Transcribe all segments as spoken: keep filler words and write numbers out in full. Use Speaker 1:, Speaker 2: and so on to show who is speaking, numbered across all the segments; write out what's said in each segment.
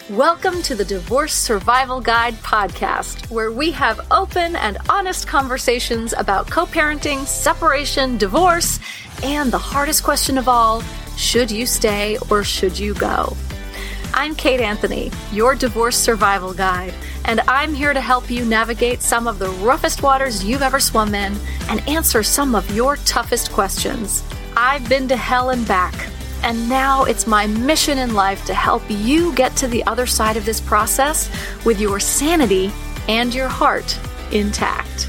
Speaker 1: Welcome to the Divorce Survival Guide podcast, where we have open and honest conversations about co-parenting, separation, divorce, and the hardest question of all, should you stay or should you go? I'm Kate Anthony, your Divorce Survival Guide, and I'm here to help you navigate some of the roughest waters you've ever swum in and answer some of your toughest questions. I've been to hell and back, and now it's my mission in life to help you get to the other side of this process with your sanity and your heart intact.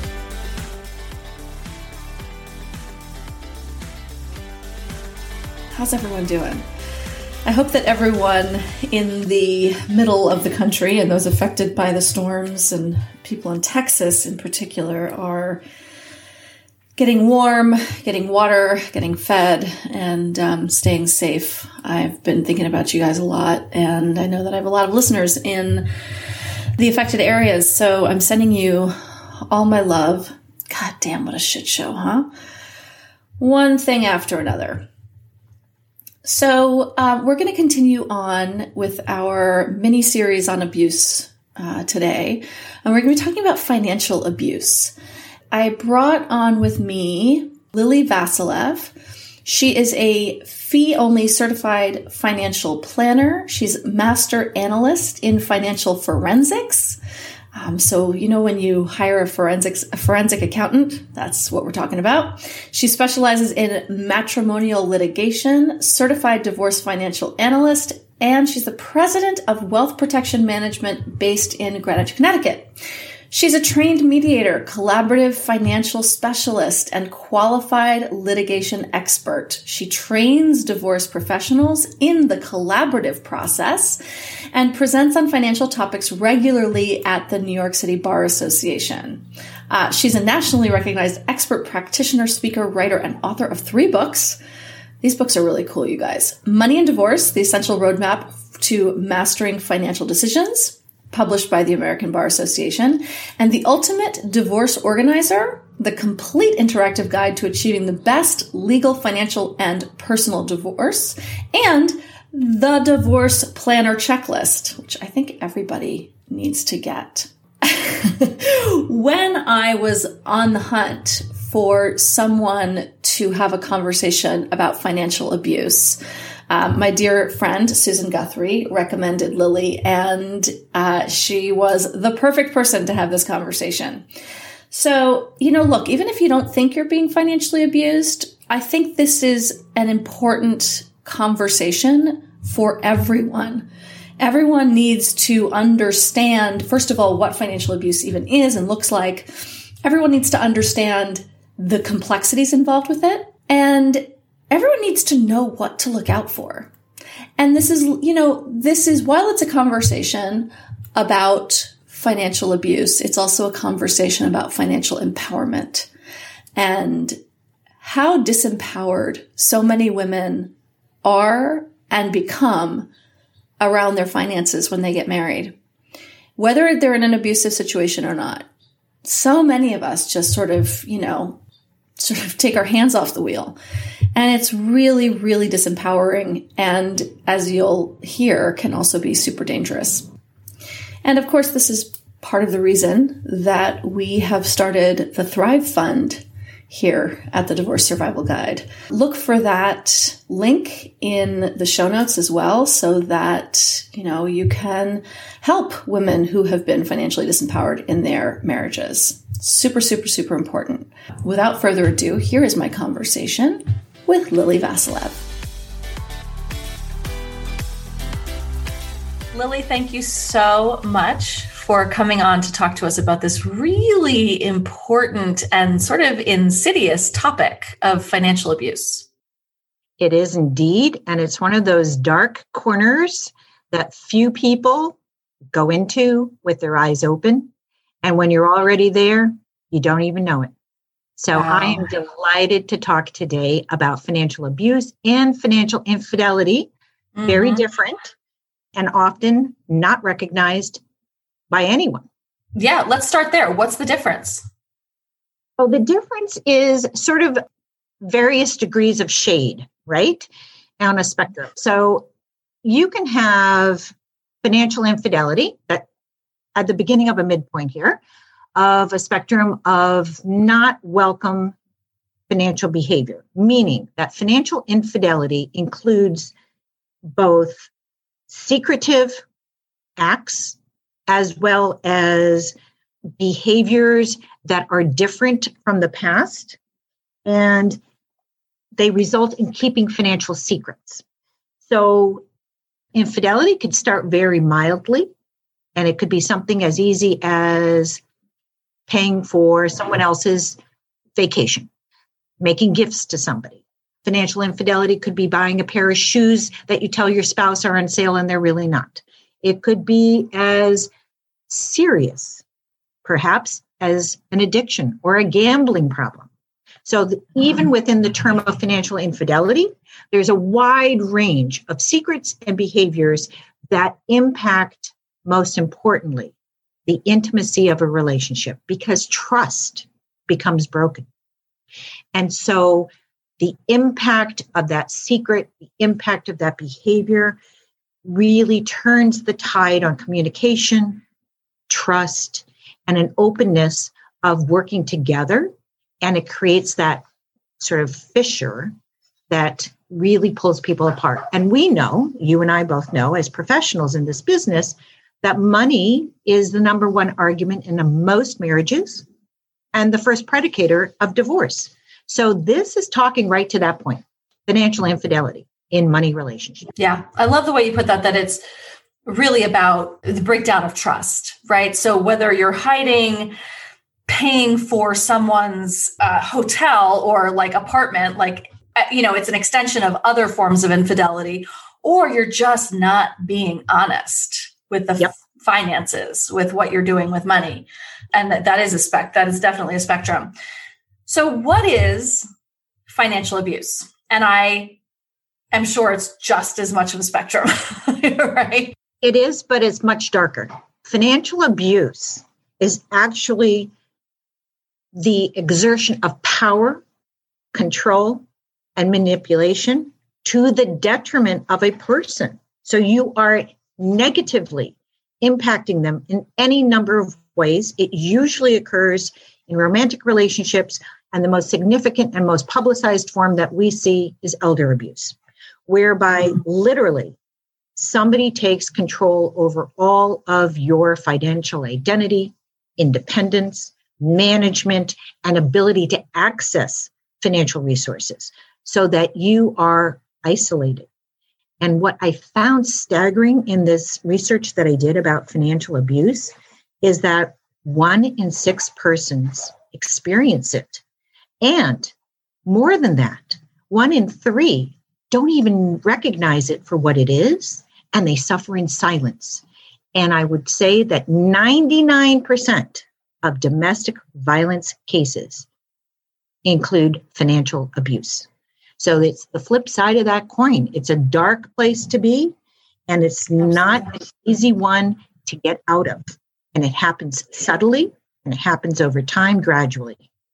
Speaker 2: How's everyone doing? I hope that everyone in the middle of the country and those affected by the storms and people in Texas in particular are getting warm, getting water, getting fed, and um, staying safe. I've been thinking about you guys a lot, and I know that I have a lot of listeners in the affected areas, so I'm sending you all my love. God damn, what a shit show, huh? One thing after another. So um, we're going to continue on with our mini-series on abuse uh, today, and we're going to be talking about financial abuse. I brought on with me Lily Vasilev. She is a fee-only certified financial planner. She's master analyst in financial forensics. Um, so, you know, when you hire a forensics, a forensic accountant, that's what we're talking about. She specializes in matrimonial litigation, certified divorce financial analyst, and she's the president of Wealth Protection Management based in Greenwich, Connecticut. She's a trained mediator, collaborative financial specialist, and qualified litigation expert. She trains divorce professionals in the collaborative process and presents on financial topics regularly at the New York City Bar Association. Uh, she's a nationally recognized expert practitioner, speaker, writer, and author of three books. These books are really cool, you guys. Money and Divorce, The Essential Roadmap to Mastering Financial Decisions, published by the American Bar Association, and The Ultimate Divorce Organizer, the complete interactive guide to achieving the best legal, financial, and personal divorce, and the Divorce Planner Checklist, which I think everybody needs to get. When I was on the hunt for someone to have a conversation about financial abuse, Um, my dear friend, Susan Guthrie, recommended Lily, and uh, she was the perfect person to have this conversation. So, you know, look, even if you don't think you're being financially abused, I think this is an important conversation for everyone. Everyone needs to understand, first of all, what financial abuse even is and looks like. Everyone needs to understand the complexities involved with it, and everyone needs to know what to look out for. And this is, you know, this is, while it's a conversation about financial abuse, it's also a conversation about financial empowerment and how disempowered so many women are and become around their finances when they get married, whether they're in an abusive situation or not. So many of us just sort of, you know, sort of take our hands off the wheel. And it's really, really disempowering. And as you'll hear, can also be super dangerous. And of course, this is part of the reason that we have started the Thrive Fund here at the Divorce Survival Guide. Look for that link in the show notes as well, so that, you know, you can help women who have been financially disempowered in their marriages. Super, super, super important. Without further ado, here is my conversation with Lily Vasilev. Lily, thank you so much for coming on to talk to us about this really important and sort of insidious topic of financial abuse.
Speaker 3: It is indeed, and it's one of those dark corners that few people go into with their eyes open. And when you're already there, you don't even know it. So wow. I am delighted to talk today about financial abuse and financial infidelity. Mm-hmm. Very different and often not recognized by anyone.
Speaker 2: Yeah, let's start there. What's the difference?
Speaker 3: Well, the difference is sort of various degrees of shade, right? On a spectrum. So you can have financial infidelity, that at the beginning of a midpoint here, of a spectrum of not welcome financial behavior, meaning that financial infidelity includes both secretive acts as well as behaviors that are different from the past, and they result in keeping financial secrets. So infidelity could start very mildly, and it could be something as easy as paying for someone else's vacation, making gifts to somebody. Financial infidelity could be buying a pair of shoes that you tell your spouse are on sale and they're really not. It could be as serious, perhaps, as an addiction or a gambling problem. So the, even within the term of financial infidelity, there's a wide range of secrets and behaviors that impact, most importantly, the intimacy of a relationship, because trust becomes broken. And so the impact of that secret, the impact of that behavior really turns the tide on communication, trust, and an openness of working together. And it creates that sort of fissure that really pulls people apart. And we know, you and I both know as professionals in this business, that money is the number one argument in most marriages and the first predicator of divorce. So this is talking right to that point, financial infidelity in money relationships.
Speaker 2: Yeah, I love the way you put that, that it's really about the breakdown of trust, right? So whether you're hiding, paying for someone's uh, hotel or like apartment, like, you know, it's an extension of other forms of infidelity, or you're just not being honest with the yep. f- finances, with what you're doing with money. And that, that is a spec, that is definitely a spectrum. So what is financial abuse? And I am sure it's just as much of a spectrum, right?
Speaker 3: It is, but it's much darker. Financial abuse is actually the exertion of power, control, and manipulation to the detriment of a person. So you are negatively impacting them in any number of ways. It usually occurs in romantic relationships, and the most significant and most publicized form that we see is elder abuse, whereby literally somebody takes control over all of your financial identity, independence, management, and ability to access financial resources so that you are isolated. And what I found staggering in this research that I did about financial abuse is that one in six persons experience it. And more than that, one in three don't even recognize it for what it is, and they suffer in silence. And I would say that ninety-nine percent of domestic violence cases include financial abuse. So it's the flip side of that coin. It's a dark place to be, and it's not an easy one to get out of. And it happens subtly, and it happens over time, gradually.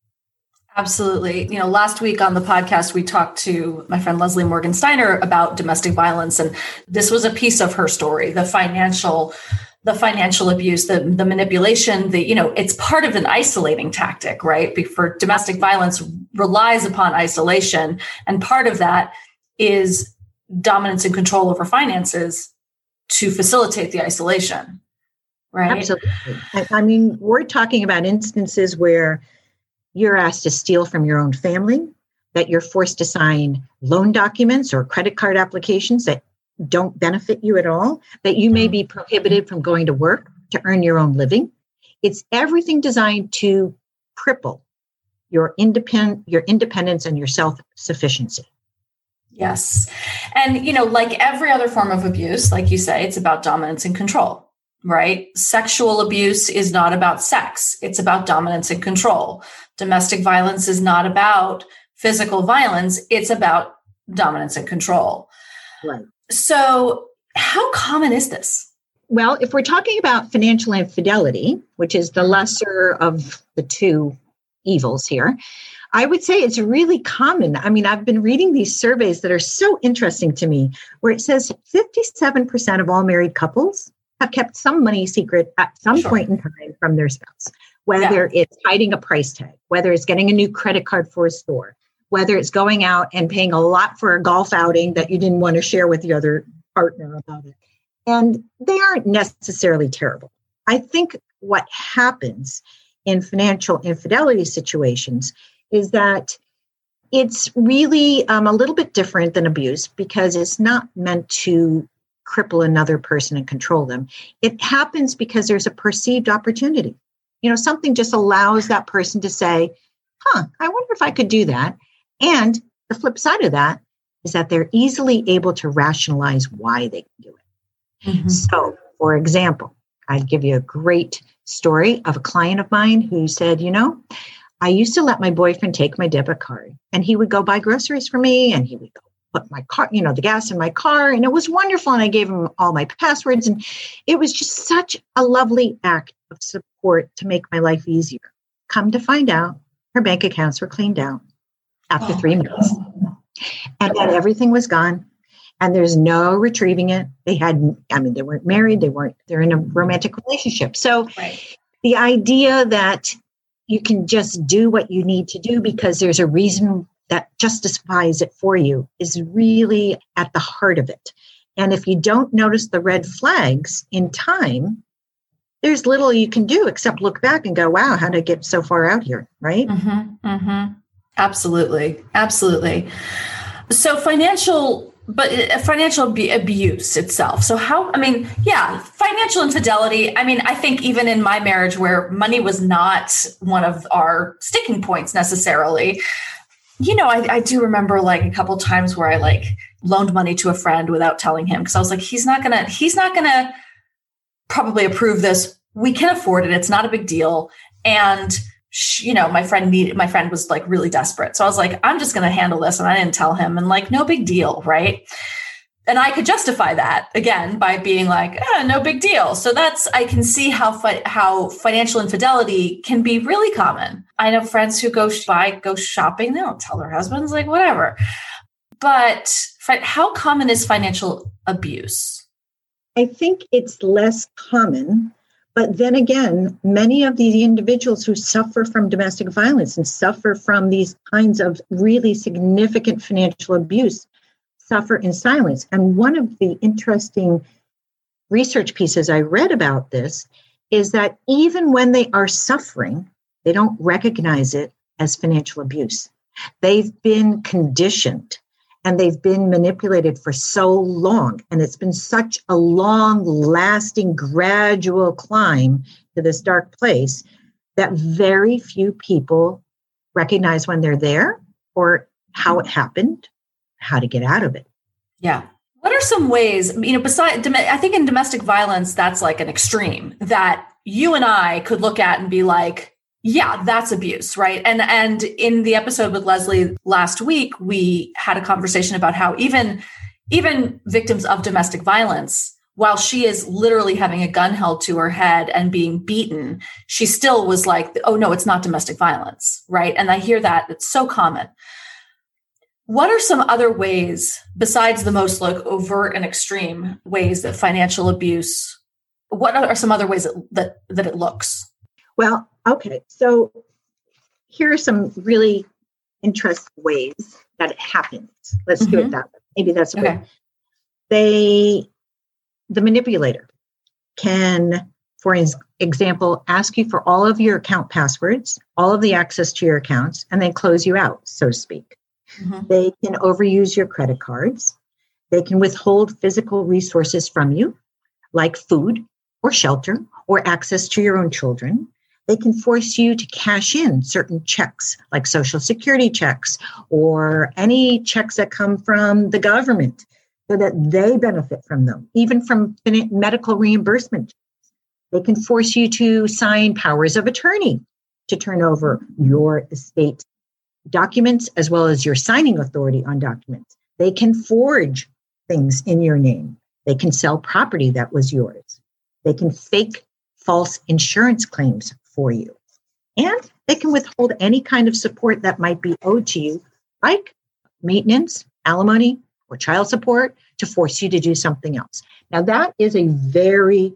Speaker 2: Absolutely. You know, last week on the podcast, we talked to my friend Leslie Morgan Steiner about domestic violence. And this was a piece of her story, the financial, the financial abuse, the, the manipulation, the, you know, it's part of an isolating tactic, right? For domestic violence relies upon isolation. And part of that is dominance and control over finances to facilitate the isolation, right?
Speaker 3: Absolutely. I mean, we're talking about instances where you're asked to steal from your own family, that you're forced to sign loan documents or credit card applications that don't benefit you at all, that you may be prohibited from going to work to earn your own living. It's everything designed to cripple your independent, your independence and your self-sufficiency.
Speaker 2: Yes. And, you know, like every other form of abuse, like you say, it's about dominance and control. Right? Sexual abuse is not about sex. It's about dominance and control. Domestic violence is not about physical violence. It's about dominance and control.
Speaker 3: Right.
Speaker 2: So how common is this?
Speaker 3: Well, if we're talking about financial infidelity, which is the lesser of the two evils here, I would say it's really common. I mean, I've been reading these surveys that are so interesting to me, where it says fifty-seven percent of all married couples have kept some money secret at some sure. point in time from their spouse, whether yeah. it's hiding a price tag, whether it's getting a new credit card for a store, whether it's going out and paying a lot for a golf outing that you didn't want to share with the other partner about it. And they aren't necessarily terrible. I think what happens in financial infidelity situations is that it's really um, a little bit different than abuse because it's not meant to cripple another person and control them. It happens because there's a perceived opportunity. You know, something just allows that person to say, huh, I wonder if I could do that. And the flip side of that is that they're easily able to rationalize why they can do it. Mm-hmm. So, for example, I'd give you a great story of a client of mine who said, you know, I used to let my boyfriend take my debit card and he would go buy groceries for me and he would go put my car, you know, the gas in my car. And it was wonderful. And I gave him all my passwords. And it was just such a lovely act of support to make my life easier. Come to find out, her bank accounts were cleaned out after oh three months. And then everything was gone. And there's no retrieving it. They had, I mean, they weren't married. They weren't, they're in a romantic relationship. So right. the idea that you can just do what you need to do because there's a reason that justifies it for you is really at the heart of it. And if you don't notice the red flags in time, there's little you can do except look back and go, wow, how did I get so far out here? Right?
Speaker 2: Mm-hmm, mm-hmm. Absolutely. Absolutely. So financial, but financial abuse itself. So how, I mean, yeah, financial infidelity. I mean, I think even in my marriage where money was not one of our sticking points necessarily, you know, I, I do remember like a couple times where I like loaned money to a friend without telling him. Cause I was like, he's not gonna, he's not gonna probably approve this. We can afford it. It's not a big deal. And you know, my friend needed, my friend was like really desperate. So I was like, I'm just going to handle this. And I didn't tell him and like, no big deal. Right. And I could justify that again by being like, eh, no big deal. So that's, I can see how, fi- how financial infidelity can be really common. I know friends who go buy, go shopping. They don't tell their husbands, like whatever. But fi- how common is financial abuse?
Speaker 3: I think it's less common. But then again, many of these individuals who suffer from domestic violence and suffer from these kinds of really significant financial abuse suffer in silence. And one of the interesting research pieces I read about this is that even when they are suffering, they don't recognize it as financial abuse. They've been conditioned and they've been manipulated for so long. And it's been such a long lasting, gradual climb to this dark place that very few people recognize when they're there or how it happened, how to get out of it.
Speaker 2: Yeah. What are some ways, you know, besides, I think in domestic violence, that's like an extreme that you and I could look at and be like, yeah, that's abuse, right? And and in the episode with Leslie last week, we had a conversation about how even, even victims of domestic violence, while she is literally having a gun held to her head and being beaten, she still was like, oh, no, it's not domestic violence, right? And I hear that. It's so common. What are some other ways, besides the most like overt and extreme ways that financial abuse, what are some other ways that that, that it looks?
Speaker 3: Well, okay. So here are some really interesting ways that it happens. Let's mm-hmm. do it that way. Maybe that's a okay. way. They, the manipulator can, for example, ask you for all of your account passwords, all of the access to your accounts, and then close you out, so to speak. Mm-hmm. They can overuse your credit cards. They can withhold physical resources from you, like food or shelter or access to your own children. They can force you to cash in certain checks, like Social Security checks or any checks that come from the government so that they benefit from them, even from medical reimbursement. They can force you to sign powers of attorney to turn over your estate documents as well as your signing authority on documents. They can forge things in your name. They can sell property that was yours. They can fake false insurance claims for you. And they can withhold any kind of support that might be owed to you, like maintenance, alimony, or child support to force you to do something else. Now, that is a very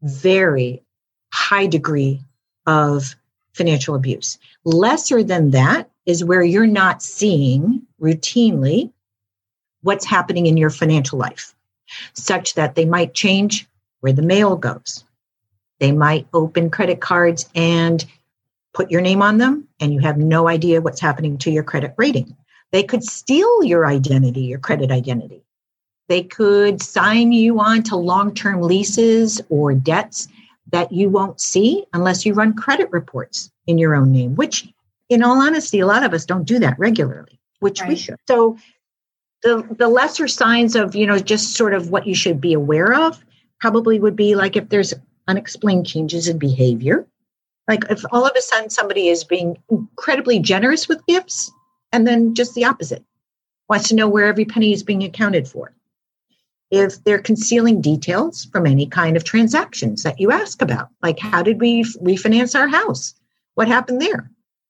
Speaker 3: very high degree of financial abuse. Lesser than that is where you're not seeing routinely what's happening in your financial life, such that they might change where the mail goes. They might open credit cards and put your name on them, and you have no idea what's happening to your credit rating. They could steal your identity, your credit identity. They could sign you on to long-term leases or debts that you won't see unless you run credit reports in your own name, which, in all honesty, a lot of us don't do that regularly, which right. we should. So the, the lesser signs of, you know, just sort of what you should be aware of probably would be like if there's unexplained changes in behavior. Like if all of a sudden somebody is being incredibly generous with gifts and then just the opposite, wants to know where every penny is being accounted for. If they're concealing details from any kind of transactions that you ask about, like how did we refinance our house? What happened there?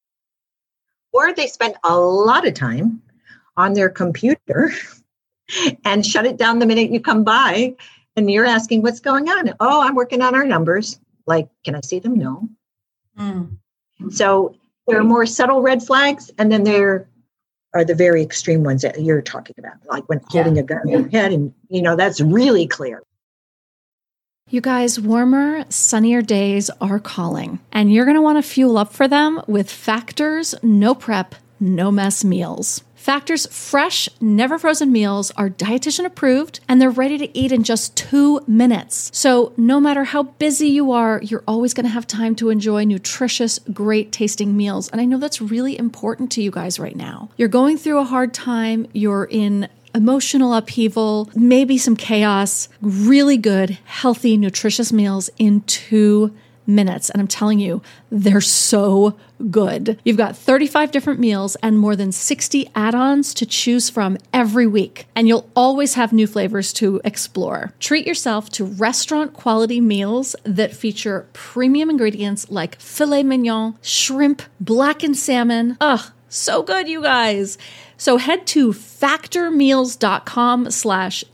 Speaker 3: Or they spend a lot of time on their computer and shut it down the minute you come by and you're asking what's going on. Oh, I'm working on our numbers. Like, can I see them? No. Mm. So there are more subtle red flags, and then there are the very extreme ones that you're talking about, like when holding yeah. a gun in your head, and you know that's really clear.
Speaker 1: You guys, warmer, sunnier days are calling, and you're going to want to fuel up for them with Factor's no prep, no mess meals. Factor's fresh, never frozen meals are dietitian approved, and they're ready to eat in just two minutes. So no matter how busy you are, you're always going to have time to enjoy nutritious, great tasting meals. And I know that's really important to you guys right now. You're going through a hard time. You're in emotional upheaval, maybe some chaos, really good, healthy, nutritious meals in two minutes. And I'm telling you, they're so good. You've got thirty-five different meals and more than sixty add-ons to choose from every week. And you'll always have new flavors to explore. Treat yourself to restaurant quality meals that feature premium ingredients like filet mignon, shrimp, blackened salmon. Ugh, so good, you guys. So head to factormeals.com slash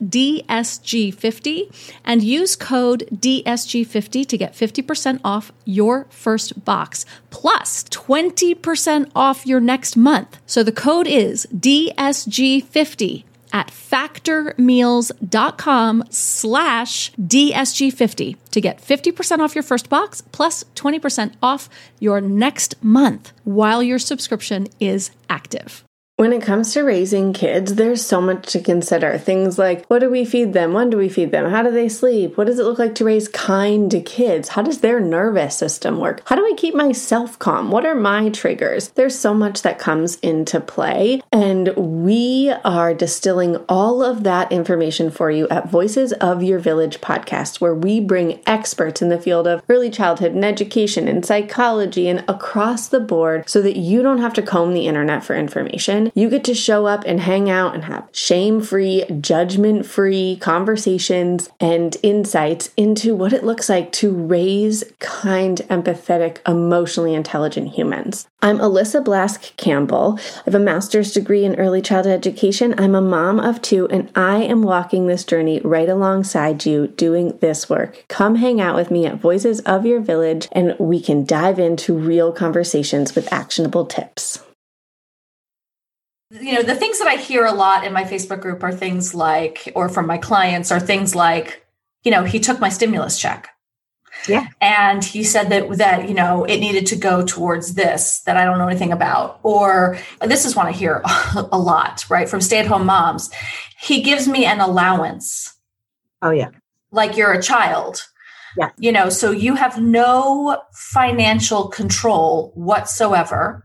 Speaker 1: DSG50 and use code D S G fifty to get fifty percent off your first box, plus twenty percent off your next month. So the code is D S G fifty at factormeals.com slash DSG50 to get fifty percent off your first box, plus twenty percent off your next month while your subscription is active.
Speaker 4: When it comes to raising kids, there's so much to consider. Things like, what do we feed them? When do we feed them? How do they sleep? What does it look like to raise kind kids? How does their nervous system work? How do I keep myself calm? What are my triggers? There's so much that comes into play, and we are distilling all of that information for you at Voices of Your Village podcast, where we bring experts in the field of early childhood and education and psychology and across the board so that you don't have to comb the internet for information. You get to show up and hang out and have shame-free, judgment-free conversations and insights into what it looks like to raise kind, empathetic, emotionally intelligent humans. I'm Alyssa Blask Campbell. I have a master's degree in early childhood education. I'm a mom of two, and I am walking this journey right alongside you doing this work. Come hang out with me at Voices of Your Village, and we can dive into real conversations with actionable tips.
Speaker 2: You know, the things that I hear a lot in my Facebook group are things like, or from my clients are things like, you know, he took my stimulus check.
Speaker 3: Yeah.
Speaker 2: And he said that, that, you know, it needed to go towards this that I don't know anything about. Or this is one I hear a lot, right? From stay-at-home moms. He gives me an allowance.
Speaker 3: Oh, yeah.
Speaker 2: Like you're a child.
Speaker 3: Yeah.
Speaker 2: You know, so you have no financial control whatsoever.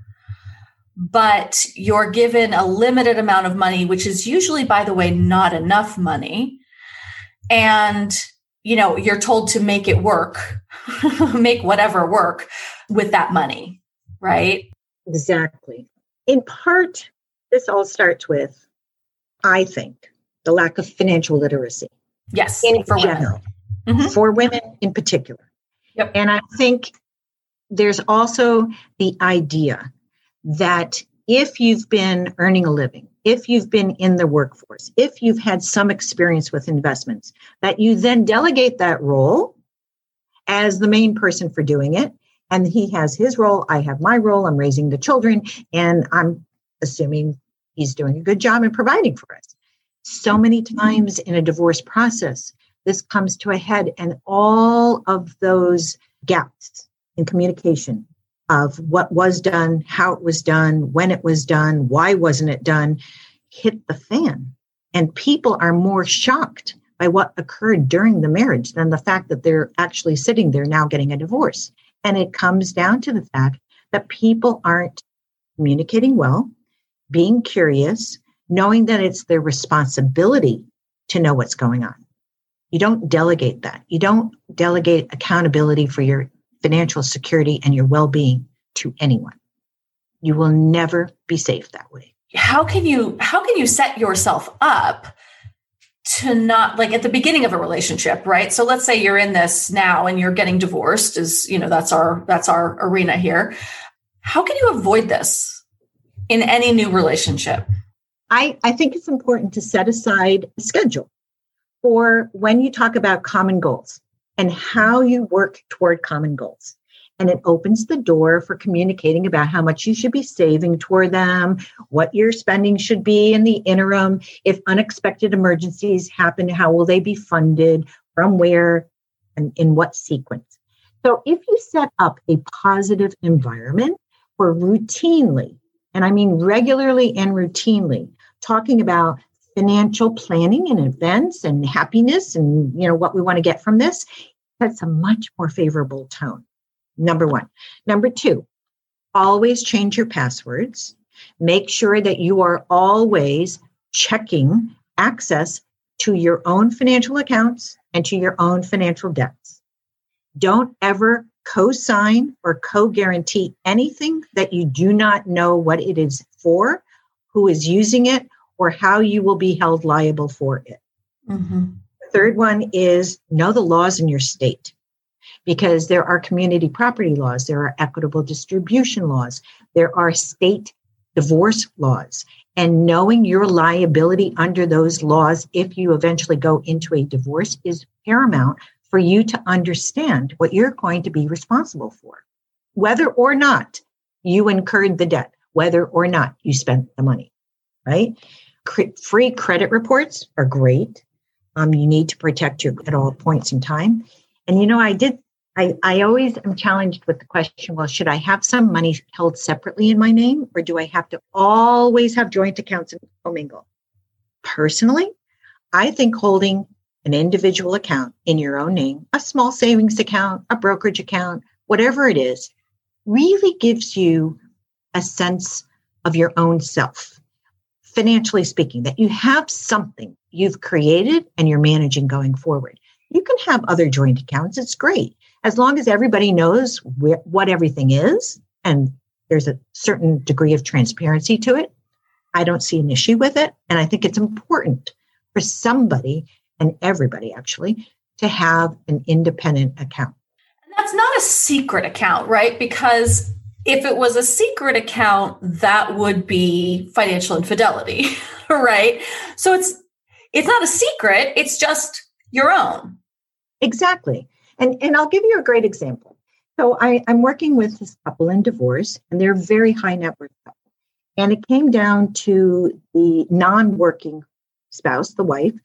Speaker 2: But you're given a limited amount of money, which is usually, by the way, not enough money. And, you know, you're told to make it work, make whatever work with that money, right?
Speaker 3: Exactly. In part, this all starts with, I think, the lack of financial literacy.
Speaker 2: Yes.
Speaker 3: In
Speaker 2: for
Speaker 3: general,
Speaker 2: women. Mm-hmm.
Speaker 3: For women in particular.
Speaker 2: Yep.
Speaker 3: And I think there's also the idea that if you've been earning a living, if you've been in the workforce, if you've had some experience with investments, that you then delegate that role as the main person for doing it. And he has his role. I have my role. I'm raising the children. And I'm assuming he's doing a good job in providing for us. So many times in a divorce process, this comes to a head, and all of those gaps in communication of what was done, how it was done, when it was done, why wasn't it done, hit the fan. And people are more shocked by what occurred during the marriage than the fact that they're actually sitting there now getting a divorce. And it comes down to the fact that people aren't communicating well, being curious, knowing that it's their responsibility to know what's going on. You don't delegate that. You don't delegate accountability for your financial security and your well-being to anyone. You will never be safe that way.
Speaker 2: How can you, how can you set yourself up to not, like at the beginning of a relationship, right? So let's say you're in this now and you're getting divorced, is, you know, that's our, that's our arena here. How can you avoid this in any new relationship?
Speaker 3: I, I think it's important to set aside a schedule for when you talk about common goals and how you work toward common goals. And it opens the door for communicating about how much you should be saving toward them, what your spending should be in the interim. If unexpected emergencies happen, how will they be funded, from where, and in what sequence? So if you set up a positive environment for routinely, and I mean regularly and routinely, talking about financial planning and events and happiness and, you know, what we want to get from this, that's a much more favorable tone. Number one. Number two, always change your passwords. Make sure that you are always checking access to your own financial accounts and to your own financial debts. Don't ever co-sign or co-guarantee anything that you do not know what it is for, who is using it, or how you will be held liable for it. Mm-hmm. The third one is know the laws in your state, because there are community property laws, there are equitable distribution laws, there are state divorce laws, and knowing your liability under those laws if you eventually go into a divorce is paramount for you to understand what you're going to be responsible for, whether or not you incurred the debt, whether or not you spent the money, right? Free credit reports are great. Um, you need to protect you at all points in time. And, you know, I did, I, I always am challenged with the question, well, should I have some money held separately in my name, or do I have to always have joint accounts and commingle? Personally, I think holding an individual account in your own name, a small savings account, a brokerage account, whatever it is, really gives you a sense of your own self. Financially speaking, that you have something you've created and you're managing going forward. You can have other joint accounts. It's great. As long as everybody knows where, what everything is and there's a certain degree of transparency to it, I don't see an issue with it. And I think it's important for somebody, and everybody actually, to have an independent account.
Speaker 2: And that's not a secret account, right? Because if it was a secret account, that would be financial infidelity, right? So it's it's not a secret, it's just your own.
Speaker 3: Exactly. And, and I'll give you a great example. So I, I'm working with this couple in divorce, and they're very high net worth couple. And it came down to the non-working spouse, the wife,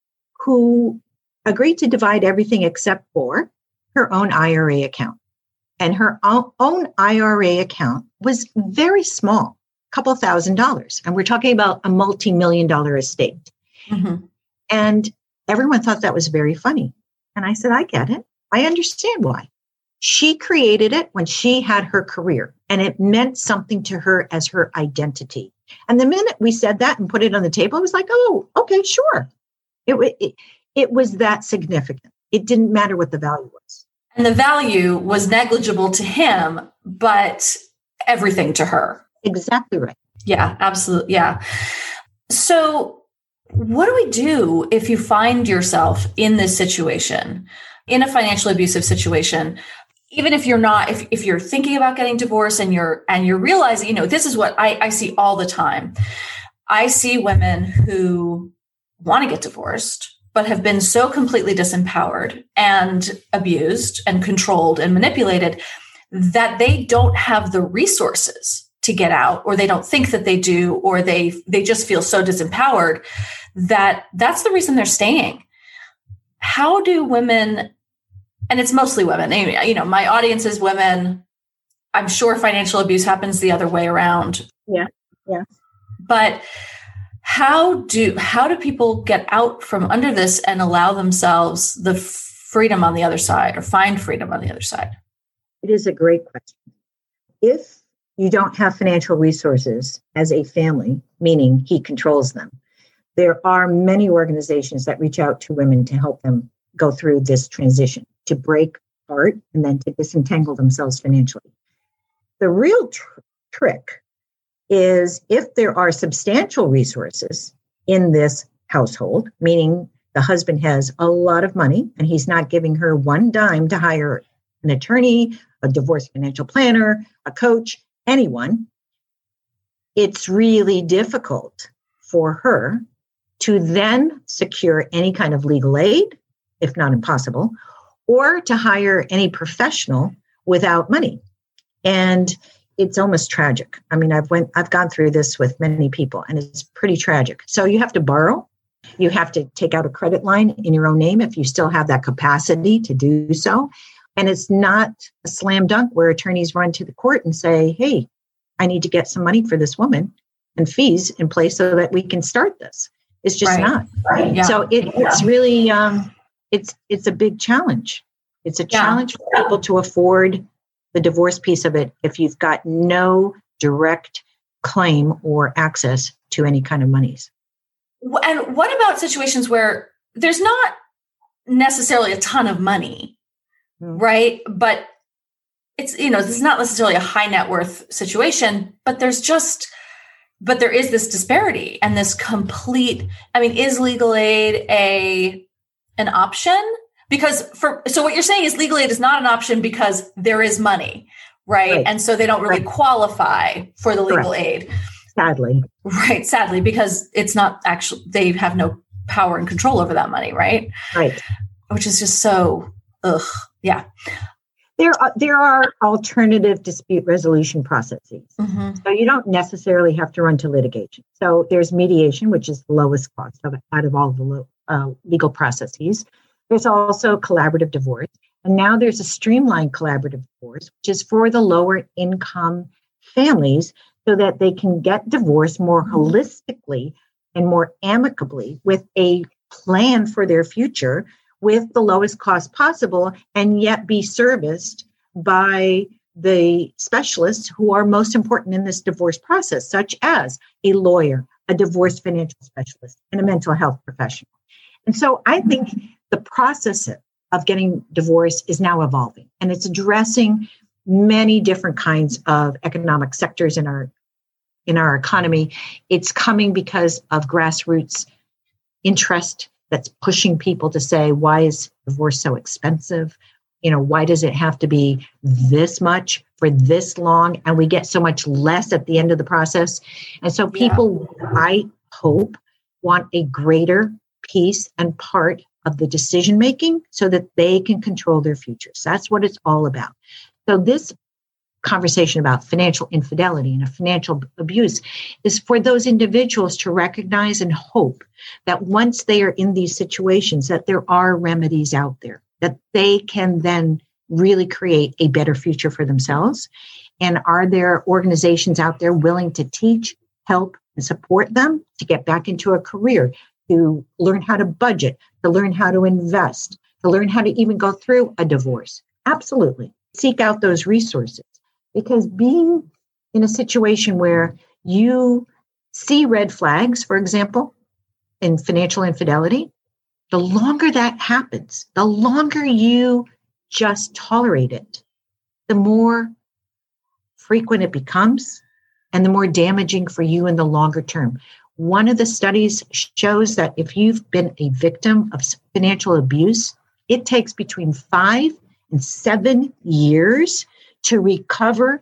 Speaker 3: who agreed to divide everything except for her own I R A account. And her own I R A account was very small, a couple thousand dollars. And we're talking about a multi-million dollar estate. Mm-hmm. And everyone thought that was very funny. And I said, I get it. I understand why. She created it when she had her career, and it meant something to her as her identity. And the minute we said that and put it on the table, it was like, oh, okay, sure. It, it, it was that significant. It didn't matter what the value was.
Speaker 2: And the value was negligible to him, but everything to her.
Speaker 3: Exactly right.
Speaker 2: Yeah, absolutely. Yeah. So what do we do if you find yourself in this situation, in a financially abusive situation? Even if you're not, if, if you're thinking about getting divorced and you're, and you're realizing, you know, this is what I, I see all the time. I see women who want to get divorced,
Speaker 1: but have been so completely disempowered and abused and controlled and manipulated that they don't have the resources to get out, or they don't think that they do, or they they just feel so disempowered that that's the reason they're staying. How do women, and it's mostly women, you know, my audience is women. I'm sure financial abuse happens the other way around.
Speaker 3: Yeah, yeah.
Speaker 1: But how do how do people get out from under this and allow themselves the freedom on the other side, or find freedom on the other side?
Speaker 3: It is a great question. If you don't have financial resources as a family, meaning he controls them, there are many organizations that reach out to women to help them go through this transition, to break apart and then to disentangle themselves financially. The real tr- trick is if there are substantial resources in this household, meaning the husband has a lot of money and he's not giving her one dime to hire an attorney, a divorce financial planner, a coach, anyone, it's really difficult for her to then secure any kind of legal aid, if not impossible, or to hire any professional without money. And it's almost tragic. I mean, I've went, I've gone through this with many people, and it's pretty tragic. So you have to borrow. You have to take out a credit line in your own name if you still have that capacity to do so. And it's not a slam dunk where attorneys run to the court and say, hey, I need to get some money for this woman and fees in place so that we can start this. It's just
Speaker 1: right.
Speaker 3: not.
Speaker 1: Right. Yeah.
Speaker 3: So it, it's really, um, it's it's a big challenge. It's a
Speaker 1: yeah.
Speaker 3: challenge for people to afford the divorce piece of it if you've got no direct claim or access to any kind of monies.
Speaker 1: And what about situations where there's not necessarily a ton of money, mm. right? But it's, you know, this is not necessarily a high net worth situation, but there's just, but there is this disparity and this complete, I mean, is legal aid a, an option? Because for, so what you're saying is legal aid is not an option because there is money, right? right. And so they don't really right. qualify for the legal Correct. Aid.
Speaker 3: Sadly.
Speaker 1: Right. Sadly, because it's not actually, they have no power and control over that money. Right.
Speaker 3: Right.
Speaker 1: Which is just so, ugh. Yeah.
Speaker 3: There are, there are alternative dispute resolution processes. Mm-hmm. So you don't necessarily have to run to litigation. So there's mediation, which is the lowest cost of, out of all the lo- uh, legal processes. There's also collaborative divorce. And now there's a streamlined collaborative divorce, which is for the lower income families so that they can get divorced more holistically and more amicably with a plan for their future with the lowest cost possible, and yet be serviced by the specialists who are most important in this divorce process, such as a lawyer, a divorce financial specialist, and a mental health professional. And so I think the process of getting divorced is now evolving, and it's addressing many different kinds of economic sectors in our in our economy. It's coming because of grassroots interest that's pushing people to say, why is divorce so expensive? You know, why does it have to be this much for this long? And we get so much less at the end of the process. And so people, yeah. I hope, want a greater piece and part of the decision making so that they can control their futures. That's what it's all about. So this conversation about financial infidelity and financial abuse is for those individuals to recognize and hope that once they are in these situations, that there are remedies out there, that they can then really create a better future for themselves. And are there organizations out there willing to teach, help, and support them to get back into a career, to learn how to budget, to learn how to invest, to learn how to even go through a divorce? Absolutely. Seek out those resources. Because being in a situation where you see red flags, for example, in financial infidelity, the longer that happens, the longer you just tolerate it, the more frequent it becomes and the more damaging for you in the longer term. One of the studies shows that if you've been a victim of financial abuse, it takes between five and seven years to recover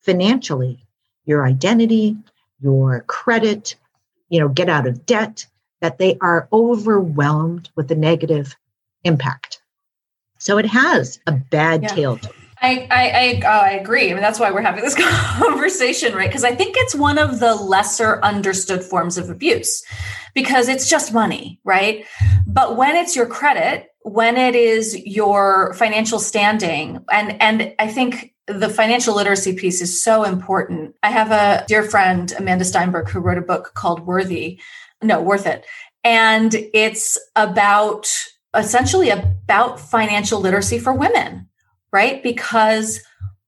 Speaker 3: financially your identity, your credit, you know, get out of debt, that they are overwhelmed with the negative impact. So it has a bad yeah. tail to it.
Speaker 1: I I I, uh, I agree. I mean, that's why we're having this conversation, right? Because I think it's one of the lesser understood forms of abuse, because it's just money, right? But when it's your credit, when it is your financial standing, and and I think the financial literacy piece is so important. I have a dear friend, Amanda Steinberg, who wrote a book called Worthy, no, Worth It. And it's about essentially about financial literacy for women, right? Because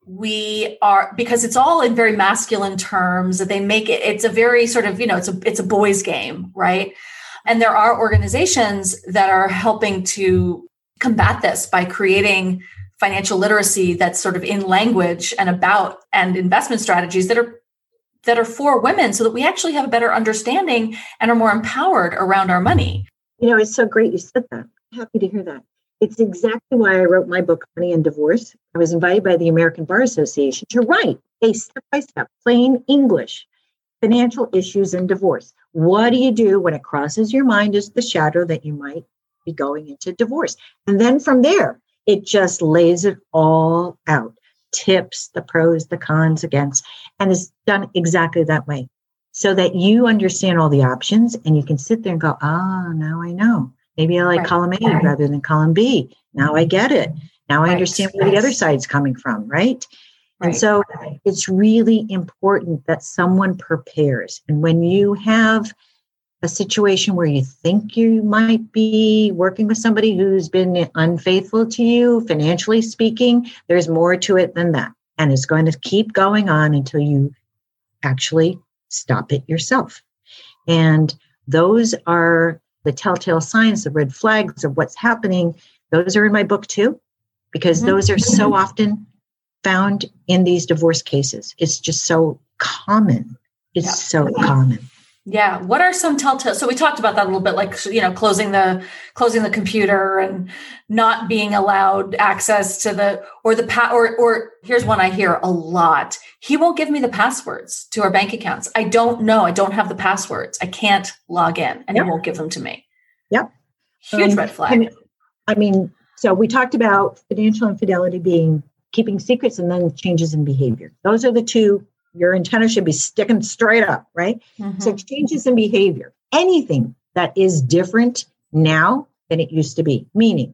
Speaker 1: we are, because it's all in very masculine terms that they make it, it's a very sort of, you know, it's a, it's a boys game, right? And there are organizations that are helping to combat this by creating financial literacy that's sort of in language and about, and investment strategies that are, that are for women, so that we actually have a better understanding and are more empowered around our money.
Speaker 3: You know, it's so great you said that. Happy to hear that. It's exactly why I wrote my book, Money and Divorce. I was invited by the American Bar Association to write a step-by-step, plain English, financial issues and divorce. What do you do when it crosses your mind as the shadow that you might be going into divorce? And then from there, it just lays it all out. Tips, the pros, the cons, against, and it's done exactly that way, so that you understand all the options and you can sit there and go, ah, oh, now I know. Maybe I like right. column A right. rather than column B. Now I get it. Now I right. understand where right. the other side's coming from, right? right? And so it's really important that someone prepares. And when you have a situation where you think you might be working with somebody who's been unfaithful to you, financially speaking, there's more to it than that. And it's going to keep going on until you actually stop it yourself. And those are the telltale signs, the red flags of what's happening. Those are in my book too, because mm-hmm. those are so often found in these divorce cases. It's just so common. It's yeah. so common.
Speaker 1: Yeah. What are some telltale? So we talked about that a little bit, like, you know, closing the, closing the computer and not being allowed access to the, or the, pa- or, or here's one I hear a lot. He won't give me the passwords to our bank accounts. I don't know. I don't have the passwords. I can't log in, and yep. he won't give them to me.
Speaker 3: Yep.
Speaker 1: Huge um, red flag. I mean,
Speaker 3: I mean, so we talked about financial infidelity being keeping secrets and then changes in behavior. Those are the two. Your antenna should be sticking straight up, right? Mm-hmm. So changes in behavior, anything that is different now than it used to be, meaning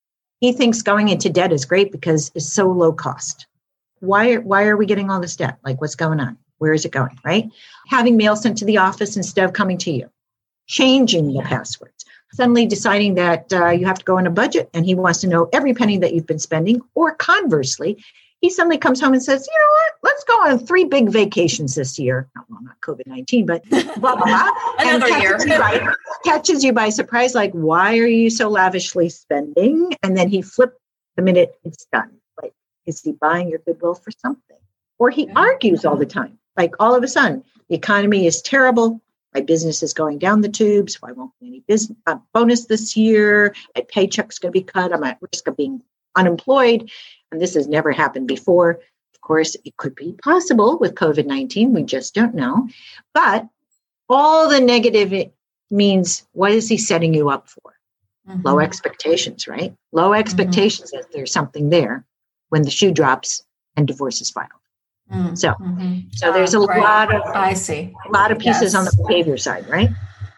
Speaker 3: he thinks going into debt is great because it's so low cost. Why, why are we getting all this debt? Like, what's going on? Where is it going, right? Having mail sent to the office instead of coming to you. Changing the passwords. Suddenly deciding that uh, you have to go on a budget and he wants to know every penny that you've been spending. Or conversely, he suddenly comes home and says, you know what, let's go on three big vacations this year. Well, not COVID nineteen, but blah, blah, blah.
Speaker 1: Another year.
Speaker 3: You by, catches you by surprise, like, why are you so lavishly spending? And then he flips the minute it's done. Like, is he buying your goodwill for something? Or he argues all the time. Like, all of a sudden, the economy is terrible. My business is going down the tubes. So I won't get any business uh, bonus this year. My paycheck's going to be cut. I'm at risk of being unemployed. And this has never happened before. Of course, it could be possible with COVID nineteen. We just don't know. But all the negative it means, what is he setting you up for? Mm-hmm. Low expectations, right? Low expectations mm-hmm. that there's something there when the shoe drops and divorce is filed. Mm-hmm. So, mm-hmm. so there's a uh, right. lot of
Speaker 1: I see
Speaker 3: a lot of pieces yes. on the behavior side, right?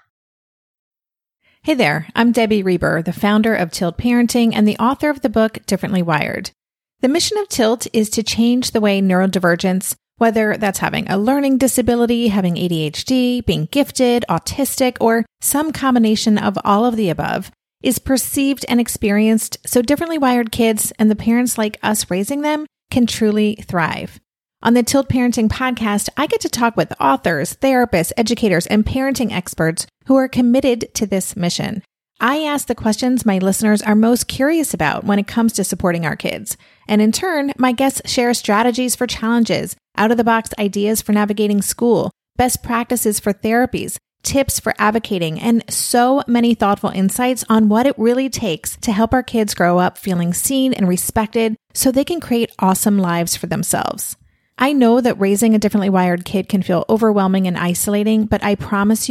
Speaker 5: Hey there, I'm Debbie Reber, the founder of Tilt Parenting and the author of the book Differently Wired. The mission of Tilt is to change the way neurodivergence, whether that's having a learning disability, having A D H D, being gifted, autistic, or some combination of all of the above, is perceived and experienced so differently wired kids and the parents like us raising them can truly thrive. On the Tilt Parenting podcast, I get to talk with authors, therapists, educators, and parenting experts who are committed to this mission. I ask the questions my listeners are most curious about when it comes to supporting our kids. And in turn, my guests share strategies for challenges, out-of-the-box ideas for navigating school, best practices for therapies, tips for advocating, and so many thoughtful insights on what it really takes to help our kids grow up feeling seen and respected so they can create awesome lives for themselves. I know that raising a differently wired kid can feel overwhelming and isolating, but I promise you,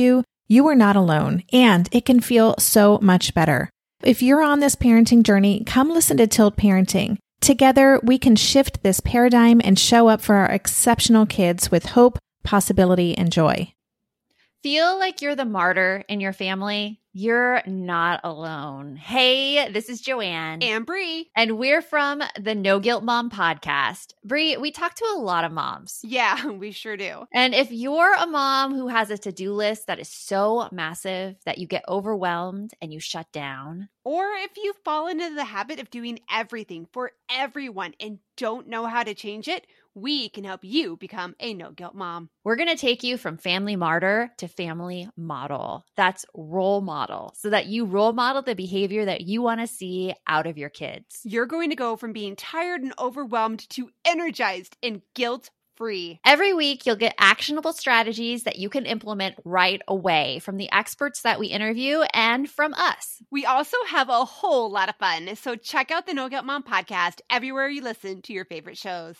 Speaker 5: You are not alone, and it can feel so much better. If you're on this parenting journey, come listen to Tilt Parenting. Together, we can shift this paradigm and show up for our exceptional kids with hope, possibility, and joy.
Speaker 6: Feel like you're the martyr in your family? You're not alone. Hey, this is Joanne.
Speaker 7: And Bree.
Speaker 6: And we're from the No Guilt Mom podcast. Bree, we talk to a lot of moms.
Speaker 7: Yeah, we sure do.
Speaker 6: And if you're a mom who has a to-do list that is so massive that you get overwhelmed and you shut down,
Speaker 7: or if you've fallen into the habit of doing everything for everyone and don't know how to change it, we can help you become a no-guilt mom.
Speaker 6: We're going to take you from family martyr to family model. That's role model, so that you role model the behavior that you want to see out of your kids.
Speaker 7: You're going to go from being tired and overwhelmed to energized and guilt-free.
Speaker 6: Every week, you'll get actionable strategies that you can implement right away from the experts that we interview and from us.
Speaker 7: We also have a whole lot of fun, so check out the No Guilt Mom podcast everywhere you listen to your favorite shows.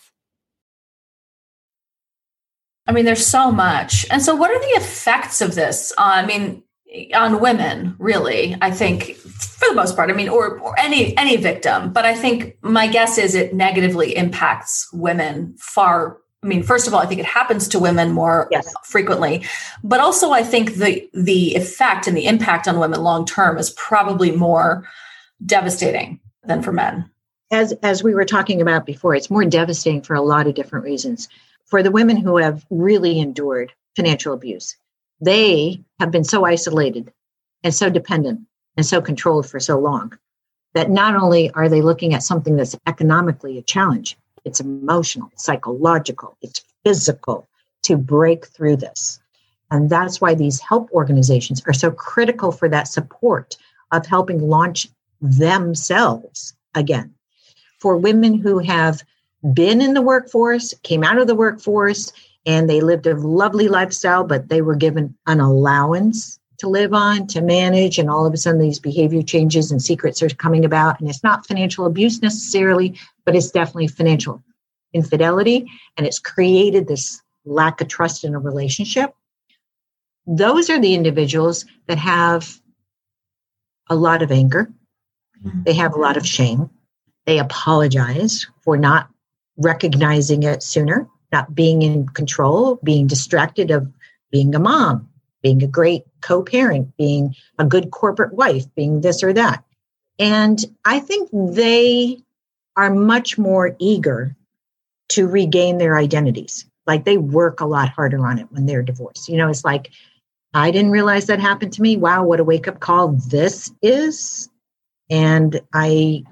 Speaker 2: I mean, there's so much. And so what are the effects of this? Uh, I mean, on women, really, I think for the most part, I mean, or, or any, any victim, but I think my guess is it negatively impacts women far. I mean, first of all, I think it happens to women more yes. frequently, but also I think the, the effect and the impact on women long-term is probably more devastating than for men.
Speaker 3: As, as we were talking about before, it's more devastating for a lot of different reasons. For the women who have really endured financial abuse, they have been so isolated and so dependent and so controlled for so long that not only are they looking at something that's economically a challenge, it's emotional, psychological, it's physical to break through this. And that's why these help organizations are so critical for that support of helping launch themselves again. For women who have been in the workforce, came out of the workforce, and they lived a lovely lifestyle, but they were given an allowance to live on, to manage, and all of a sudden these behavior changes and secrets are coming about. And it's not financial abuse necessarily, but it's definitely financial infidelity, and it's created this lack of trust in a relationship. Those are the individuals that have a lot of anger. They have a lot of shame. They apologize for not recognizing it sooner, not being in control, being distracted of being a mom, being a great co-parent, being a good corporate wife, being this or that. And I think they are much more eager to regain their identities. Like they work a lot harder on it when they're divorced. You know, it's like, I didn't realize that happened to me. Wow, what a wake-up call this is. And I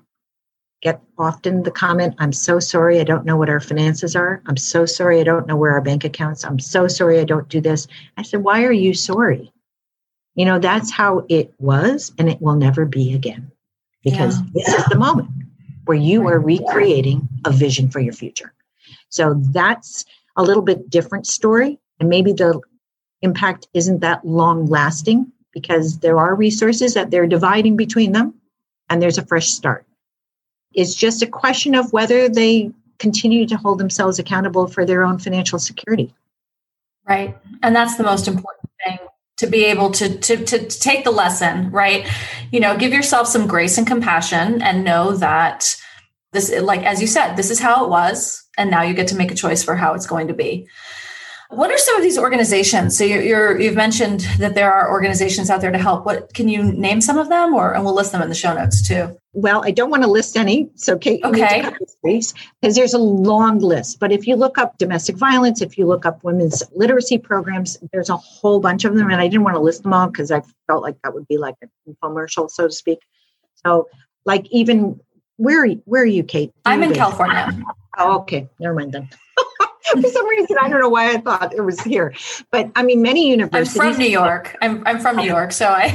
Speaker 3: get often the comment, I'm so sorry, I don't know what our finances are. I'm so sorry, I don't know where our bank accounts. I'm so sorry, I don't do this. I said, why are you sorry? You know, that's how it was, and it will never be again. Because yeah. this is the moment where you are recreating a vision for your future. So that's a little bit different story. And maybe the impact isn't that long lasting because there are resources that they're dividing between them, and there's a fresh start. It's just a question of whether they continue to hold themselves accountable for their own financial security.
Speaker 2: Right. And that's the most important thing, to be able to, to, to, to take the lesson, right? You know, give yourself some grace and compassion and know that this, like, as you said, this is how it was. And now you get to make a choice for how it's going to be. What are some of these organizations? So you're, you're, you've mentioned that there are organizations out there to help. What can you name some of them, or and we'll list them in the show notes too?
Speaker 3: Well, I don't want to list any, so Kate,
Speaker 2: okay,
Speaker 3: because there's a long list. But if you look up domestic violence, if you look up women's literacy programs, there's a whole bunch of them, and I didn't want to list them all because I felt like that would be like an infomercial, so to speak. So, like, even where where are you, Kate?
Speaker 2: I'm in California.
Speaker 3: Oh, okay, never mind then. For some reason, I don't know why I thought it was here. But I mean, many universities.
Speaker 2: I'm from New York. I'm I'm from New York. So I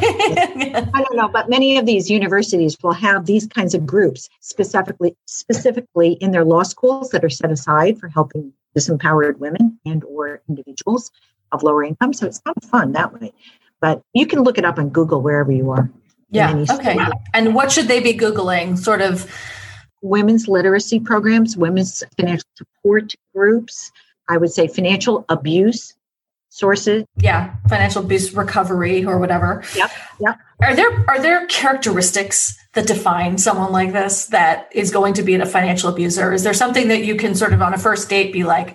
Speaker 3: I don't know, but many of these universities will have these kinds of groups specifically specifically in their law schools that are set aside for helping disempowered women and or individuals of lower income. So it's kind of fun that way. But you can look it up on Google wherever you are.
Speaker 2: Yeah. Okay. And what should they be Googling? Sort of
Speaker 3: women's literacy programs, women's financial support groups. I would say financial abuse sources.
Speaker 2: Yeah, financial abuse recovery or whatever.
Speaker 3: Yep, yep.
Speaker 2: Are there are there characteristics that define someone like this that is going to be a financial abuser? Is there something that you can sort of on a first date be like,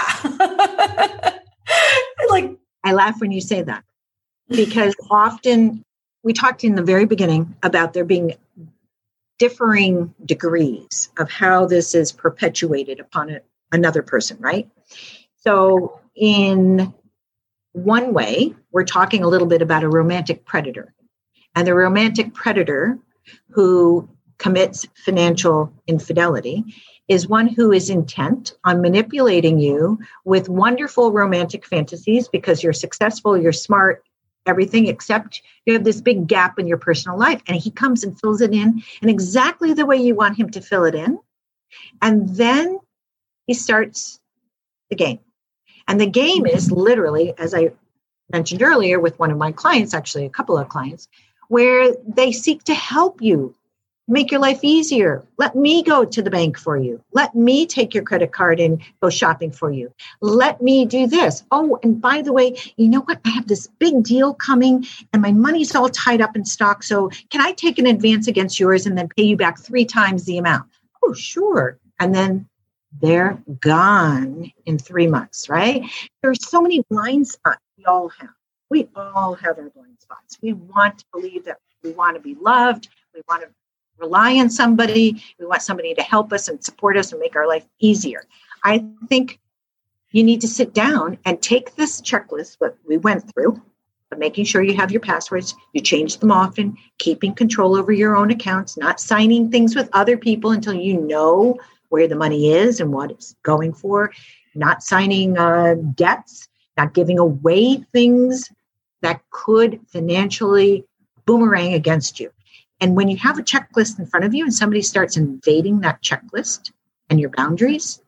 Speaker 2: aha? Like,
Speaker 3: I laugh when you say that, because often we talked in the very beginning about there being differing degrees of how this is perpetuated upon a, another person, right? So in one way, we're talking a little bit about a romantic predator. And the romantic predator who commits financial infidelity is one who is intent on manipulating you with wonderful romantic fantasies because you're successful, you're smart, everything, except you have this big gap in your personal life. And he comes and fills it in in exactly the way you want him to fill it in. And then he starts the game. And the game is literally, as I mentioned earlier with one of my clients, actually a couple of clients, where they seek to help you make your life easier. Let me go to the bank for you. Let me take your credit card and go shopping for you. Let me do this. Oh, and by the way, you know what? I have this big deal coming and my money's all tied up in stock. So can I take an advance against yours and then pay you back three times the amount? Oh, sure. And then they're gone in three months, right? There's so many blind spots we all have. We all have our blind spots. We want to believe that we want to be loved. We want to rely on somebody. We want somebody to help us and support us and make our life easier. I think you need to sit down and take this checklist, what we went through, but making sure you have your passwords, you change them often, keeping control over your own accounts, not signing things with other people until you know where the money is and what it's going for, not signing uh, debts, not giving away things that could financially boomerang against you. And when you have a checklist in front of you and somebody starts invading that checklist and your boundaries,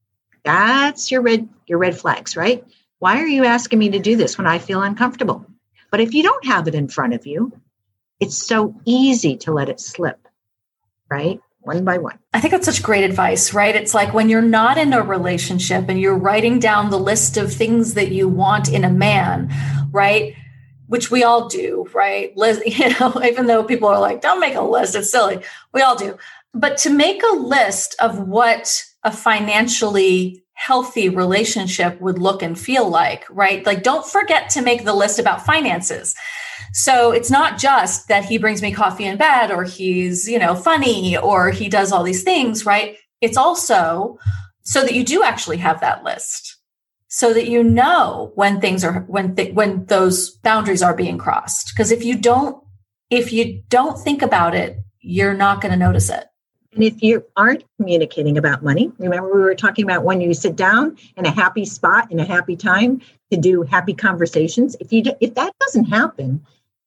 Speaker 3: that's your red, your red flags, right? Why are you asking me to do this when I feel uncomfortable? But if you don't have it in front of you, it's so easy to let it slip, right? One by one.
Speaker 2: I think that's such great advice, right? It's like when you're not in a relationship and you're writing down the list of things that you want in a man, right? Which we all do, right? You know, even though people are like, don't make a list, it's silly. We all do. But to make a list of what a financially healthy relationship would look and feel like, right? Like, don't forget to make the list about finances. So it's not just that he brings me coffee in bed or he's, you know, funny or he does all these things, right? It's also so that you do actually have that list. So that you know when things are when th- when those boundaries are being crossed. Because if you don't if you don't think about it, you're not going to notice it.
Speaker 3: And if you aren't communicating about money, remember we were talking about when you sit down in a happy spot in a happy time to do happy conversations. If you do, if that doesn't happen,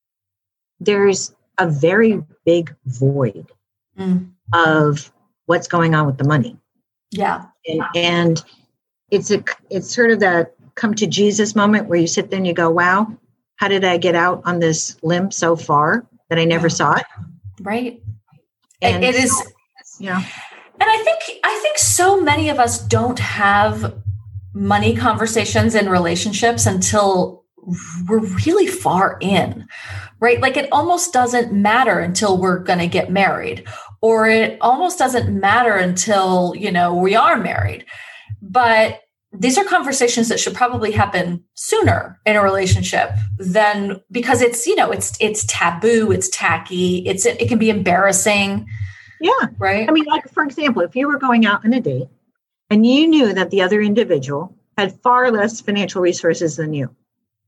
Speaker 3: there's a very big void mm. of what's going on with the money.
Speaker 2: Yeah,
Speaker 3: and. and It's a, it's sort of that come to Jesus moment where you sit there and you go, wow, how did I get out on this limb so far that I never yeah. saw it?
Speaker 2: Right. And it, it is.
Speaker 3: Yeah.
Speaker 2: And I think, I think so many of us don't have money conversations in relationships until we're really far in, right? Like it almost doesn't matter until we're going to get married, or it almost doesn't matter until, you know, we are married. But these are conversations that should probably happen sooner in a relationship than because it's, you know, it's, it's taboo, it's tacky, it's, it can be embarrassing.
Speaker 3: Yeah.
Speaker 2: Right.
Speaker 3: I mean, like, for example, if you were going out on a date and you knew that the other individual had far less financial resources than you,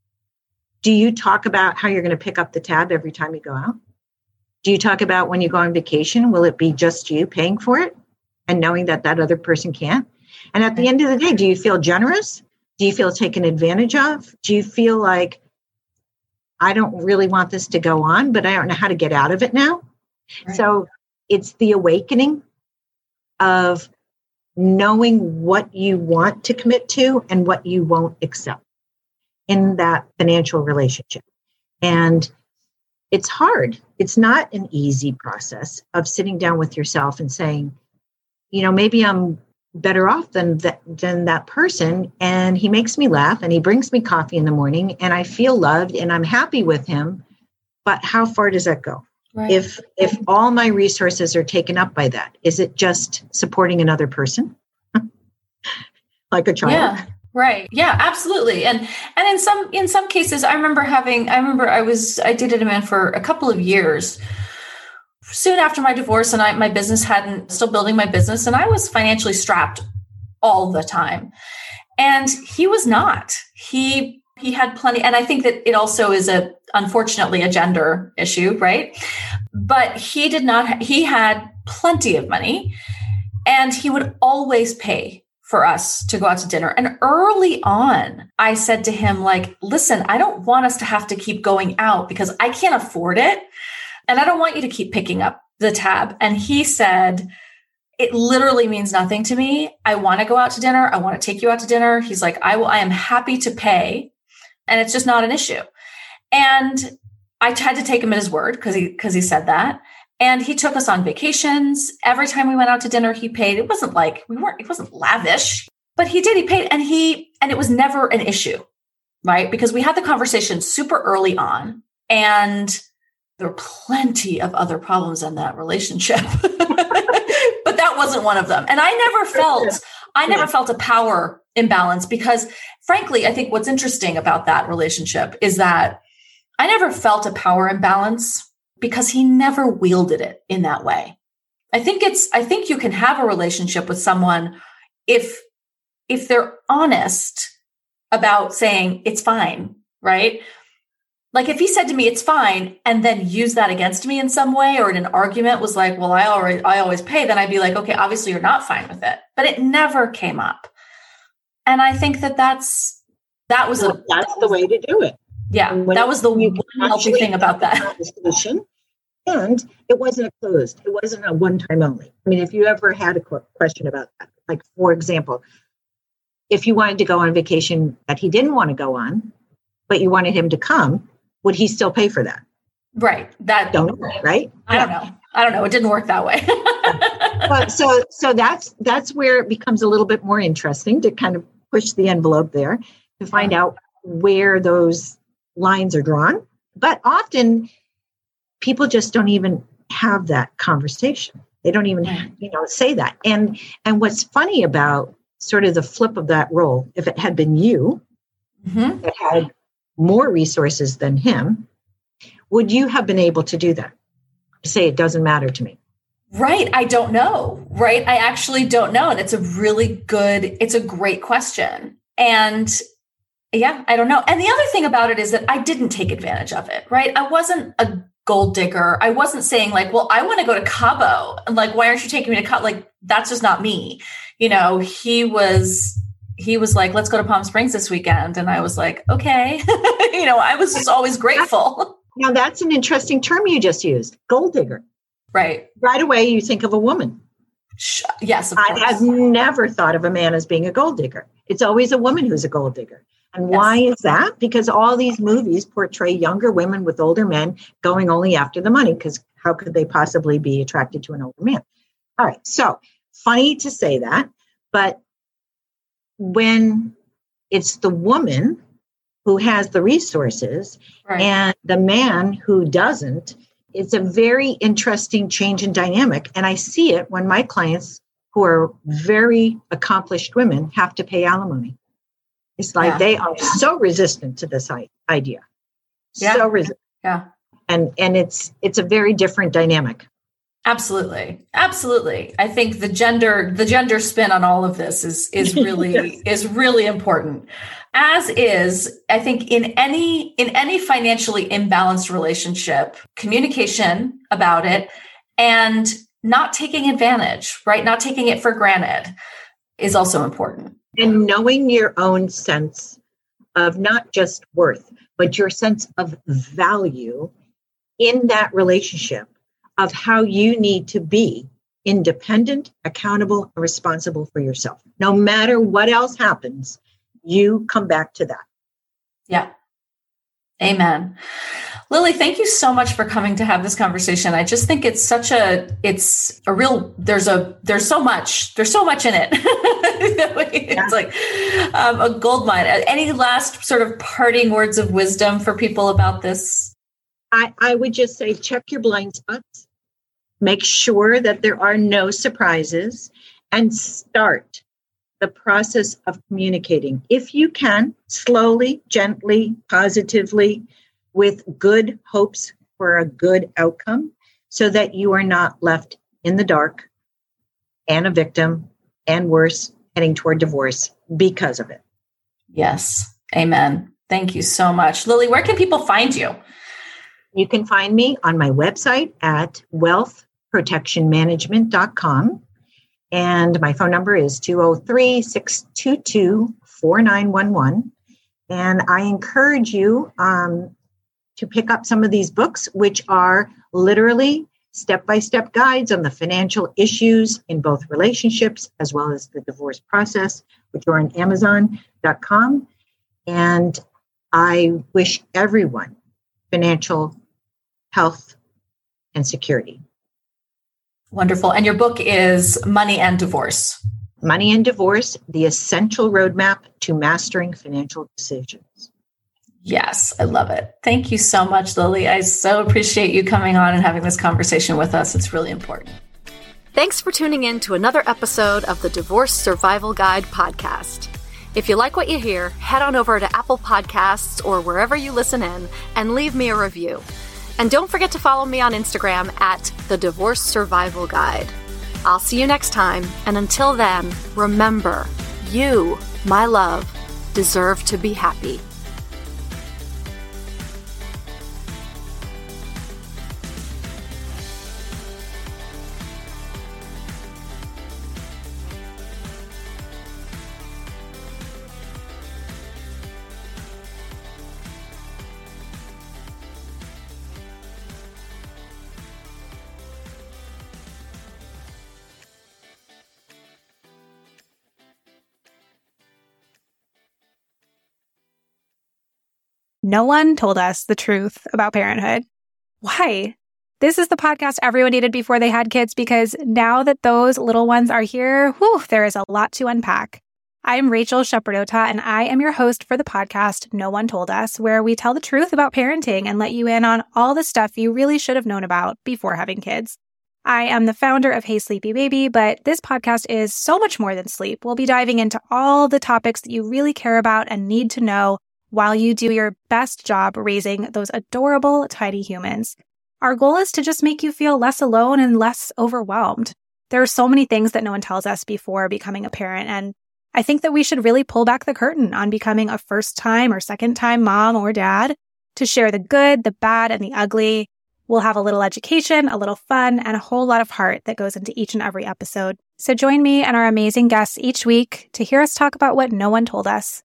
Speaker 3: do you talk about how you're going to pick up the tab every time you go out? Do you talk about when you go on vacation, will it be just you paying for it and knowing that that other person can't? And at the end of the day, do you feel generous? Do you feel taken advantage of? Do you feel like, I don't really want this to go on, but I don't know how to get out of it now? Right. So it's the awakening of knowing what you want to commit to and what you won't accept in that financial relationship. And it's hard. It's not an easy process of sitting down with yourself and saying, you know, maybe I'm better off than that, than that person. And he makes me laugh and he brings me coffee in the morning and I feel loved and I'm happy with him. But how far does that go? Right. If if all my resources are taken up by that, is it just supporting another person? Like a child?
Speaker 2: Yeah. Right. Yeah, absolutely. And and in some in some cases, I remember having I remember I was I dated a man for a couple of years soon after my divorce, and I my business hadn't still building my business, and I was financially strapped all the time. And he was not. He he had plenty, and I think that it also is a unfortunately a gender issue, right? But he did not he had plenty of money, and he would always pay for us to go out to dinner. And early on, I said to him, like, listen, I don't want us to have to keep going out because I can't afford it. And I don't want you to keep picking up the tab. And he said, it literally means nothing to me. I want to go out to dinner. I want to take you out to dinner. He's like, I will, I am happy to pay. And it's just not an issue. And I had to take him at his word because he, because he said that. And he took us on vacations. Every time we went out to dinner, he paid. It wasn't like we weren't, it wasn't lavish, but he did, he paid. And he, and it was never an issue, right? Because we had the conversation super early on and there were plenty of other problems in that relationship, but that wasn't one of them. And I never felt, I never felt a power imbalance because frankly, I think what's interesting about that relationship is that I never felt a power imbalance because he never wielded it in that way. I think it's, I think you can have a relationship with someone if, if they're honest about saying it's fine, right? Like if he said to me, it's fine, and then use that against me in some way, or in an argument was like, well, I already, I always pay, then I'd be like, okay, obviously you're not fine with it, but it never came up. And I think that that's, that was,
Speaker 3: well,
Speaker 2: a,
Speaker 3: that's
Speaker 2: that
Speaker 3: the
Speaker 2: was,
Speaker 3: way to do it.
Speaker 2: Yeah. That was the one healthy thing about that.
Speaker 3: And it wasn't a closed, it wasn't a one time only. I mean, if you ever had a question about that, like, for example, if you wanted to go on vacation that he didn't want to go on, but you wanted him to come, would he still pay for that?
Speaker 2: Right. That
Speaker 3: don't know, right?
Speaker 2: I don't know. I don't know. It didn't work that way.
Speaker 3: But so, so that's, that's where it becomes a little bit more interesting to kind of push the envelope there to find out where those lines are drawn. But often people just don't even have that conversation. They don't even, you know, say that. And, and what's funny about sort of the flip of that role, if it had been you mm-hmm. that had more resources than him, would you have been able to do that? Say, it doesn't matter to me.
Speaker 2: Right. I don't know. Right. I actually don't know. And it's a really good, it's a great question. And yeah, I don't know. And the other thing about it is that I didn't take advantage of it, right? I wasn't a gold digger. I wasn't saying like, well, I want to go to Cabo. And like, why aren't you taking me to Cabo? Like, that's just not me. You know, he was, he was like, let's go to Palm Springs this weekend. And I was like, okay. You know, I was just always grateful.
Speaker 3: Now that's an interesting term you just used, gold digger.
Speaker 2: Right.
Speaker 3: Right away, you think of a woman.
Speaker 2: Yes, of
Speaker 3: I have never thought of a man as being a gold digger. It's always a woman who's a gold digger. And yes. Why is that? Because all these movies portray younger women with older men going only after the money, because how could they possibly be attracted to an older man? All right. So funny to say that, but when it's the woman who has the resources right. and the man who doesn't, it's a very interesting change in dynamic. And I see it when my clients who are very accomplished women have to pay alimony. It's like yeah. they are so resistant to this idea.
Speaker 2: Yeah.
Speaker 3: So resistant.
Speaker 2: Yeah.
Speaker 3: And and it's it's a very different dynamic.
Speaker 2: Absolutely. Absolutely. I think the gender, the gender spin on all of this is is really yes. is really important. As is, I think in any in any financially imbalanced relationship, communication about it and not taking advantage, right? Not taking it for granted is also important.
Speaker 3: And knowing your own sense of not just worth, but your sense of value in that relationship, of how you need to be independent, accountable, and responsible for yourself. No matter what else happens, you come back to that.
Speaker 2: Yeah. Amen. Lily, thank you so much for coming to have this conversation. I just think it's such a, it's a real, there's a, there's so much, there's so much in it. It's yeah. like um, a gold mine. Any last sort of parting words of wisdom for people about this?
Speaker 3: I, I would just say, check your blind spots, make sure that there are no surprises, and start the process of communicating. If you can, slowly, gently, positively, with good hopes for a good outcome, so that you are not left in the dark and a victim, and worse, heading toward divorce because of it.
Speaker 2: Yes. Amen. Thank you so much. Lily, where can people find you?
Speaker 3: You can find me on my website at wealth protection management dot com. And my phone number is two oh three, six two two, four nine one one. And I encourage you um, to pick up some of these books, which are literally step-by-step guides on the financial issues in both relationships as well as the divorce process, which are on amazon dot com. And I wish everyone financial health and security.
Speaker 2: Wonderful. And your book is Money and Divorce.
Speaker 3: Money and Divorce, the essential roadmap to mastering financial decisions.
Speaker 2: Yes, I love it. Thank you so much, Lily. I so appreciate you coming on and having this conversation with us. It's really important.
Speaker 1: Thanks for tuning in to another episode of the Divorce Survival Guide podcast. If you like what you hear, head on over to Apple Podcasts or wherever you listen in and leave me a review. And don't forget to follow me on Instagram at The Divorce Survival Guide. I'll see you next time, and until then, remember, you, my love, deserve to be happy.
Speaker 8: No one told us the truth about parenthood. Why? This is the podcast everyone needed before they had kids, because now that those little ones are here, whew, there is a lot to unpack. I'm Rachel Shepardota, and I am your host for the podcast No One Told Us, where we tell the truth about parenting and let you in on all the stuff you really should have known about before having kids. I am the founder of Hey Sleepy Baby, but this podcast is so much more than sleep. We'll be diving into all the topics that you really care about and need to know while you do your best job raising those adorable, tiny humans. Our goal is to just make you feel less alone and less overwhelmed. There are so many things that no one tells us before becoming a parent, and I think that we should really pull back the curtain on becoming a first-time or second-time mom or dad to share the good, the bad, and the ugly. We'll have a little education, a little fun, and a whole lot of heart that goes into each and every episode. So join me and our amazing guests each week to hear us talk about what no one told us.